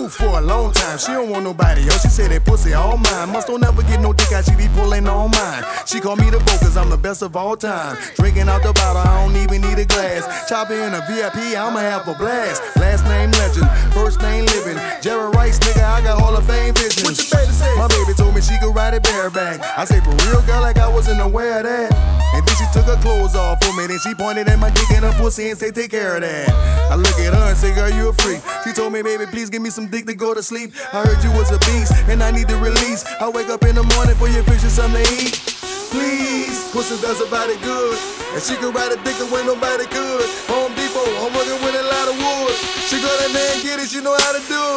truth for a long time. She don't want nobody else. She said that pussy all mine. Must don't ever get no dick out. She be pulling on mine. She call me the Bo, cause I'm the best of all time. Drinking out the bottle, I don't even need a glass. Chopping in a VIP, I'ma have a blast. Last name legend, first name living. Jerry Rice, nigga, I got Hall of Fame visions. What your baby say? My baby told me she could ride it bareback. I say for real, girl, like I wasn't aware of that. And then she took her clothes off for me. Then she pointed at my dick and her pussy and say, take care of that. I look at her and say, girl, you a freak. She told me, baby, please give me some dick to go to sleep. I heard you was a beast and I need to release. I wake up in the morning for your fish and something to eat. Please, pussy does her body good. And she can ride a dick when nobody could. Home Depot, I'm working with a lot of wood. She go in there and get it, she know how to do it.